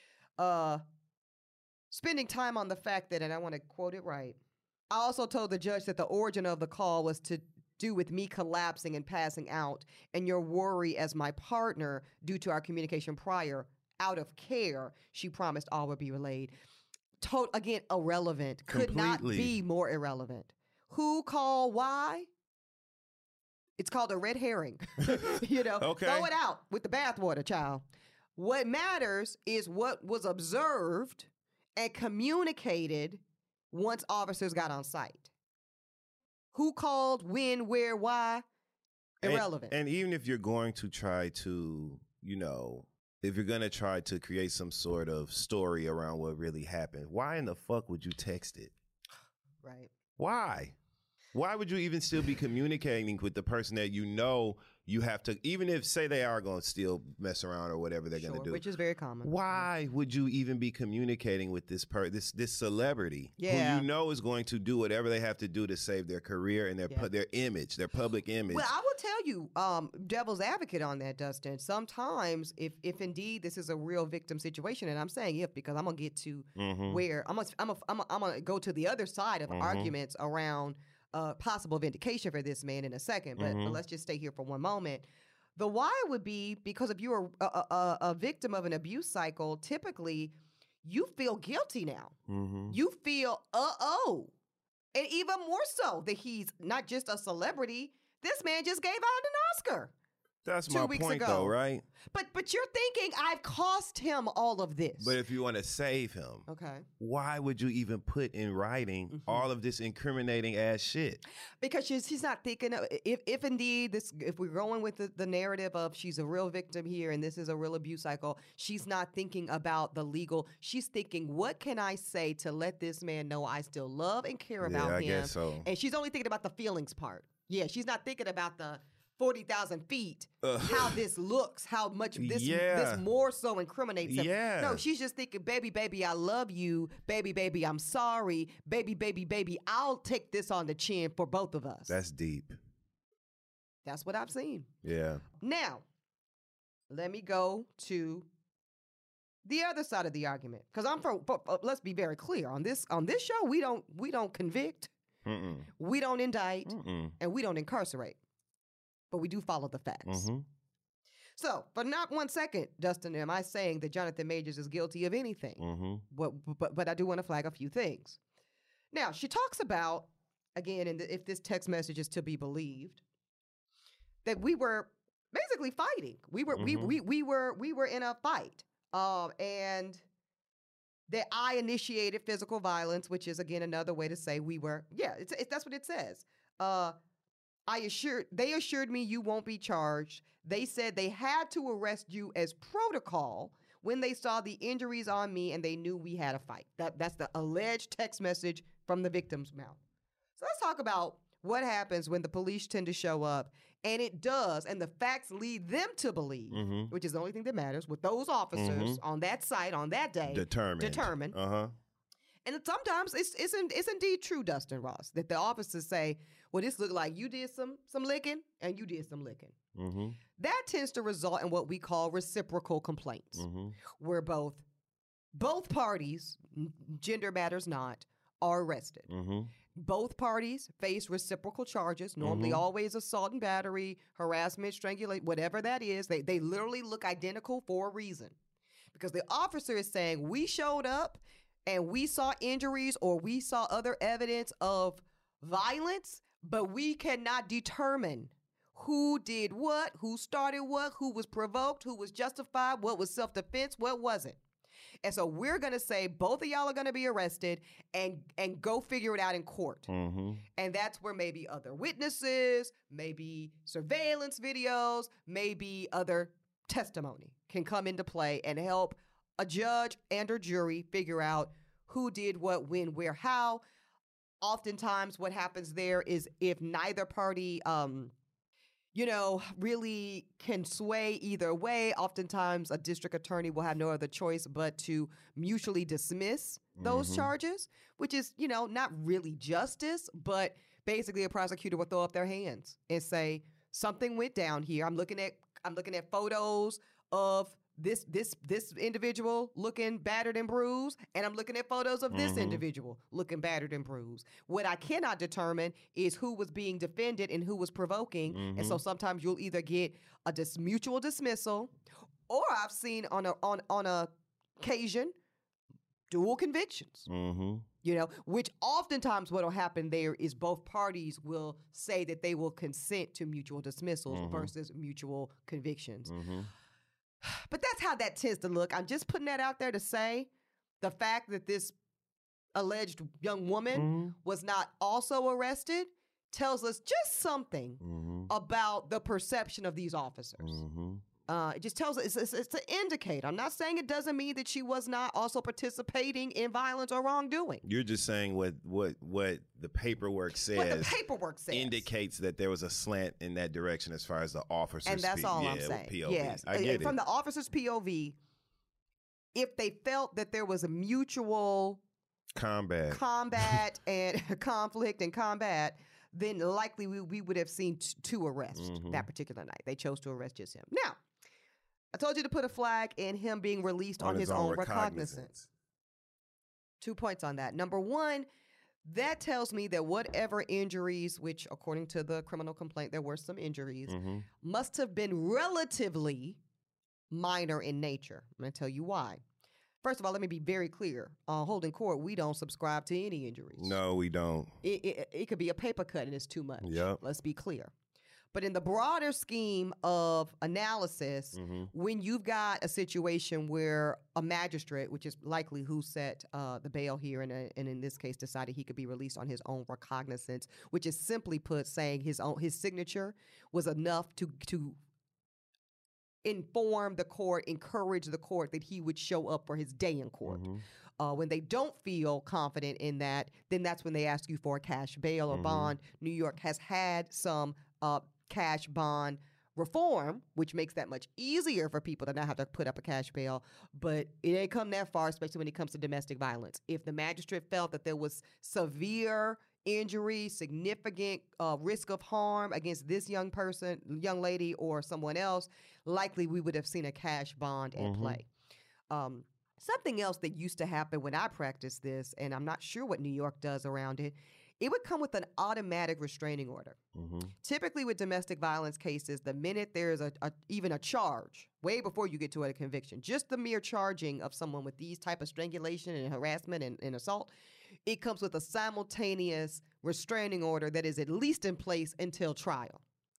Spending time on the fact that, and I want to quote it right, I also told the judge that the origin of the call was to do with me collapsing and passing out, and your worry as my partner due to our communication prior. Out of care, she promised all would be relayed. Again, irrelevant. Could not be more irrelevant. Who called why? It's called a red herring. Okay. Throw it out with the bathwater, child. What matters is what was observed and communicated once officers got on site. Who called, when, where, why? Irrelevant. And even if you're going to try to, if you're going to try to create some sort of story around what really happened, why in the fuck would you text it? Right. Why? Why would you even still be communicating with the person that you have to, even if, say, they are going to still mess around or whatever they're going to do. Which is very common. Why would you even be communicating with this celebrity who is going to do whatever they have to do to save their career and their image, their public image? Well, I will tell you, devil's advocate on that, Dustin. Sometimes, if indeed this is a real victim situation, and I'm saying if because I'm gonna get to where I'm gonna go to the other side of arguments around possible vindication for this man in a second, but let's just stay here for one moment. The why would be because if you're a victim of an abuse cycle, typically you feel guilty now. You feel, and even more so that he's not just a celebrity. This man just gave out an Oscar. That's my point, though, right? But you're thinking I've cost him all of this. But if you want to save him, why would you even put in writing all of this incriminating ass shit? Because she's not thinking of, if indeed if we're going with the narrative of she's a real victim here and this is a real abuse cycle, she's not thinking about the legal. She's thinking, what can I say to let this man know I still love and care about him? I guess so. And she's only thinking about the feelings part. Yeah, she's not thinking about the 40,000 feet, how this looks, how much this more so incriminates him. Yeah. No, she's just thinking, baby, I love you. Baby, I'm sorry. Baby, I'll take this on the chin for both of us. That's deep. That's what I've seen. Yeah. Now, let me go to the other side of the argument. Because let's be very clear. On this show, we don't convict, we don't indict, and we don't incarcerate. But we do follow the facts. So, for not 1 second, Dustin, am I saying that Jonathan Majors is guilty of anything? But I do want to flag a few things. Now, she talks about, again, if this text message is to be believed, that we were basically fighting. We were we were in a fight. And that I initiated physical violence, which is again another way to say we were. Yeah, it's that's what it says. They assured me you won't be charged. They said they had to arrest you as protocol when they saw the injuries on me and they knew we had a fight. That's the alleged text message from the victim's mouth. So let's talk about what happens when the police tend to show up, and it does, and the facts lead them to believe, which is the only thing that matters, with those officers on that site on that day determined. And sometimes it's indeed true, Dustin Ross, that the officers say, well, this looked like you did some licking and you did some licking. That tends to result in what we call reciprocal complaints, where both parties, gender matters not, are arrested. Both parties face reciprocal charges, normally always assault and battery, harassment, strangulation, whatever that is. They literally look identical for a reason. Because the officer is saying, we showed up and we saw injuries or we saw other evidence of violence, but we cannot determine who did what, who started what, who was provoked, who was justified, what was self-defense, what wasn't. And so we're going to say both of y'all are going to be arrested and go figure it out in court. And that's where maybe other witnesses, maybe surveillance videos, maybe other testimony can come into play and help a judge and or jury figure out who did what, when, where, how. Oftentimes what happens there is if neither party really can sway either way, oftentimes a district attorney will have no other choice but to mutually dismiss those charges, which is, not really justice, but basically a prosecutor will throw up their hands and say, something went down here. I'm looking at photos of this individual looking battered and bruised, and I'm looking at photos of this individual looking battered and bruised. What I cannot determine is who was being defended and who was provoking, and so sometimes you'll either get a mutual dismissal, or I've seen on a occasion dual convictions. Which oftentimes what will happen there is both parties will say that they will consent to mutual dismissals versus mutual convictions. But that's how that tends to look. I'm just putting that out there to say the fact that this alleged young woman was not also arrested tells us just something about the perception of these officers. It just tells us, it's to indicate. I'm not saying it doesn't mean that she was not also participating in violence or wrongdoing. You're just saying what the paperwork says. What the paperwork says indicates that there was a slant in that direction as far as the officer's and that's all I'm saying. POV. Yes, I get it. From the officer's POV, if they felt that there was a mutual combat and conflict and combat, then likely we would have seen two arrests that particular night. They chose to arrest just him. Now, I told you to put a flag in him being released on his own recognizance. 2 points on that. Number one, that tells me that whatever injuries, which according to the criminal complaint, there were some injuries, must have been relatively minor in nature. I'm going to tell you why. First of all, let me be very clear. Holding court, we don't subscribe to any injuries. No, we don't. It could be a paper cut and it's too much. Yep. Let's be clear. But in the broader scheme of analysis, when you've got a situation where a magistrate, which is likely who set the bail here, and in this case decided he could be released on his own recognizance, which is simply put saying his signature was enough to inform the court, encourage the court that he would show up for his day in court. When they don't feel confident in that, then that's when they ask you for a cash bail or bond. New York has had some cash bond reform, which makes that much easier for people to not have to put up a cash bail, but it ain't come that far, especially when it comes to domestic violence. If the magistrate felt that there was severe injury, significant risk of harm against this young lady, or someone else, likely we would have seen a cash bond at play. Something else that used to happen when I practiced this, and I'm not sure what New York does around it, it would come with an automatic restraining order. Typically with domestic violence cases, the minute there's even a charge, way before you get to a conviction, just the mere charging of someone with these type of strangulation and harassment and assault, it comes with a simultaneous restraining order that is at least in place until trial.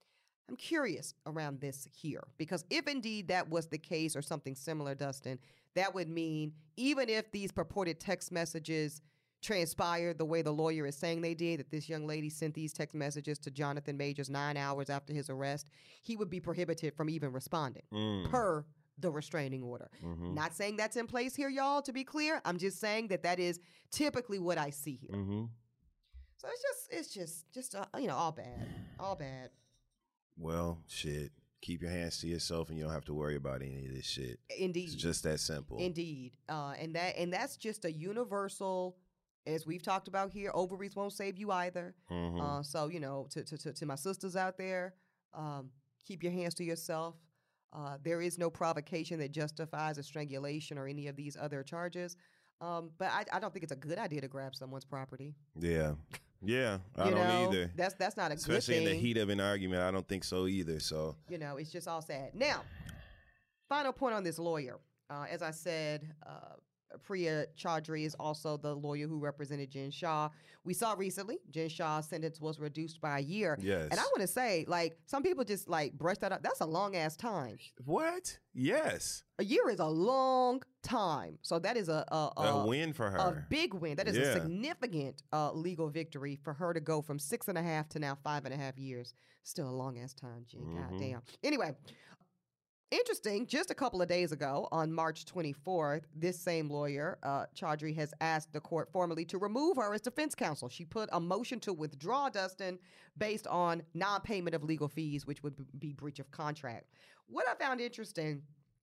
I'm curious around this here, because if indeed that was the case or something similar, Dustin, that would mean even if these purported text messages transpired the way the lawyer is saying they did, that this young lady sent these text messages to Jonathan Majors 9 hours after his arrest, he would be prohibited from even responding per the restraining order. Not saying that's in place here, y'all, to be clear. I'm just saying that is typically what I see here. So it's just all bad. Well, shit. Keep your hands to yourself, and you don't have to worry about any of this shit. Indeed, it's just that simple. Indeed, and that's just a universal. As we've talked about here, ovaries won't save you either. So, to my sisters out there, keep your hands to yourself. There is no provocation that justifies a strangulation or any of these other charges. But I don't think it's a good idea to grab someone's property. Yeah. Yeah, I don't either. That's not a Especially good thing. In the heat of an argument, I don't think so either. So, it's just all sad. Now, final point on this lawyer. As I said, Priya Chaudhry is also the lawyer who represented Jen Shah. We saw recently Jen Shah's sentence was reduced by a year. Yes. And I want to say, some people just brush that up. That's a long ass time. What? Yes. A year is a long time. So that is a win for her. A big win. That is a significant legal victory for her to go from 6.5 to now 5.5 years. Still a long ass time, Jen. God damn. Anyway. Interesting, just a couple of days ago, on March 24th, this same lawyer, Chaudhry, has asked the court formally to remove her as defense counsel. She put a motion to withdraw, Dustin, based on non-payment of legal fees, which would be breach of contract. What I found interesting,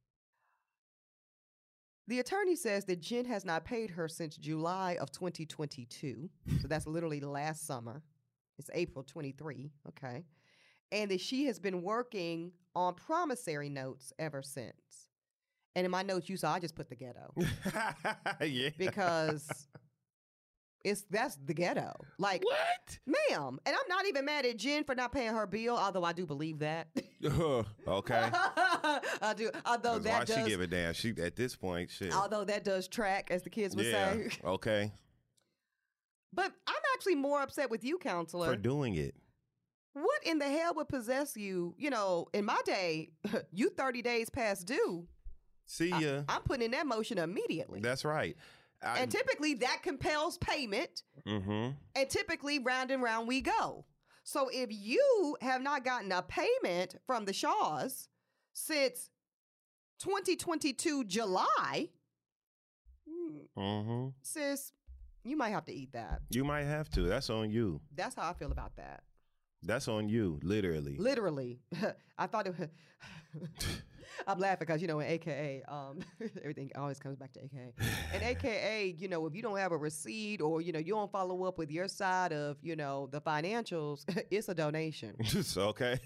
the attorney says that Jen has not paid her since July of 2022. So that's literally last summer. It's April 23, okay? And that she has been working on promissory notes ever since. And in my notes, you saw I just put the ghetto. Yeah. Because that's the ghetto. What? Ma'am. And I'm not even mad at Jen for not paying her bill, although I do believe that. Okay. I do. Although that does. Why she give a damn? She at this point, shit. Although that does track, as the kids would say. Okay. But I'm actually more upset with you, counselor. For doing it. What in the hell would possess you? In my day, you 30 days past due. See ya. I'm putting in that motion immediately. That's right. And typically that compels payment. And typically round and round we go. So if you have not gotten a payment from the Shaws since 2022 July, sis, you might have to eat that. You might have to. That's on you. That's how I feel about that. That's on you, literally. Literally. I thought it was... I'm laughing because, in AKA, everything always comes back to AKA. And AKA, if you don't have a receipt or, you don't follow up with your side of, the financials, it's a donation. Okay.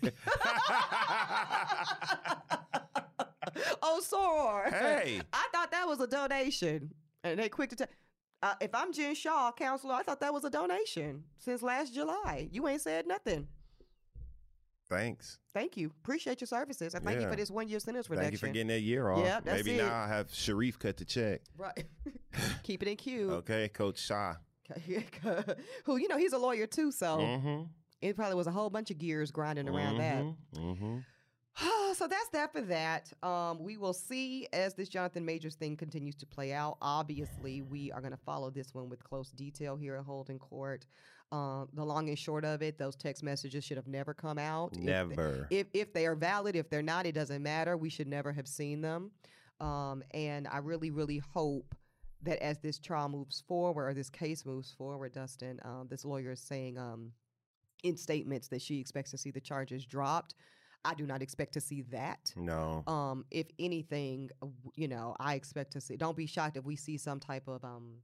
Oh, sorry. Hey. I thought that was a donation. And they quick to tell... if I'm Jen Shah, counselor, I thought that was a donation since last July. You ain't said nothing. Thanks. Thank you. Appreciate your services. I thank you for this 1 year sentence reduction. Thank you for getting that year off. Yeah, that's Maybe it. now I'll have Sharif cut the check. Right. Keep it in queue. Okay, Coach Shah. Who, he's a lawyer too, so it probably was a whole bunch of gears grinding around that. So that's that for that. We will see as this Jonathan Majors thing continues to play out. Obviously, we are going to follow this one with close detail here at Holden Court. The long and short of it, those text messages should have never come out. Never. If they are valid, if they're not, it doesn't matter. We should never have seen them. And I really, really hope that as this trial moves forward, or this case moves forward, Dustin, this lawyer is saying in statements that she expects to see the charges dropped. I do not expect to see that. No. If anything, I expect to see. Don't be shocked if we see some type of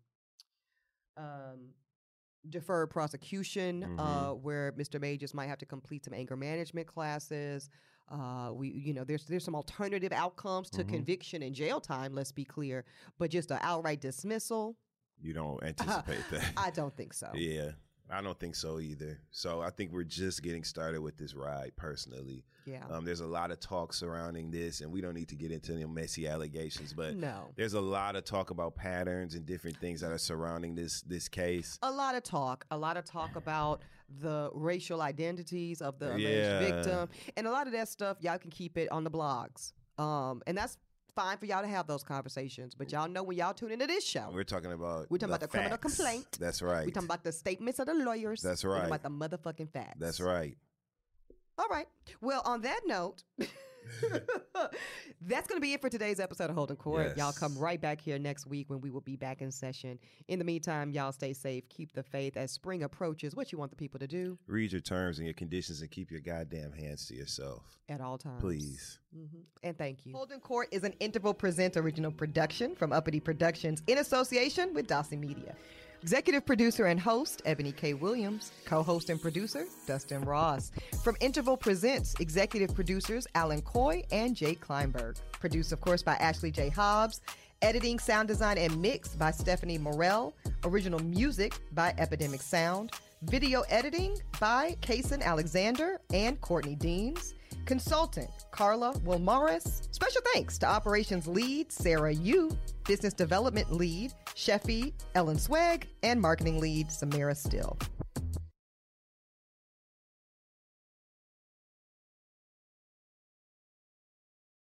deferred prosecution, where Mr. Majors might have to complete some anger management classes. There's some alternative outcomes to conviction and jail time. Let's be clear, but just an outright dismissal. You don't anticipate that? I don't think so. Yeah. I don't think so either. So I think we're just getting started with this ride personally. Yeah. There's a lot of talk surrounding this, and we don't need to get into the messy allegations, but No. there's a lot of talk about patterns and different things that are surrounding this case. A lot of talk about the racial identities of the alleged Yeah. victim. And a lot of that stuff, y'all can keep it on the blogs. And that's fine for y'all to have those conversations. But y'all know when y'all tune into this show, We're talking about the criminal facts. complaint. That's right. We're talking about the statements of the lawyers. That's We're right. talking about the motherfucking facts. That's right. All right. Well, on that note, that's going to be it for today's episode of Holding Court. Yes. Y'all come right back here next week when we will be back in session. In the meantime, y'all stay safe. Keep the faith as spring approaches. What you want the people to do? Read your terms and your conditions and keep your goddamn hands to yourself. At all times. Please. And thank you. Holding Court is an Interval Presents original production from Uppity Productions in association with Dossie Media. Executive producer and host, Ebony K. Williams. Co-host and producer, Dustin Ross. From Interval Presents, executive producers, Alan Coy and Jay Kleinberg. Produced, of course, by Ashley J. Hobbs. Editing, sound design, and mix by Stephanie Morell. Original music by Epidemic Sound. Video editing by Kason Alexander and Courtney Deans. Consultant, Carla Wilmaris. Special thanks to Operations Lead, Sarah Yu. Business Development Lead, Sheffy Ellen Swag. And Marketing Lead, Samara Still.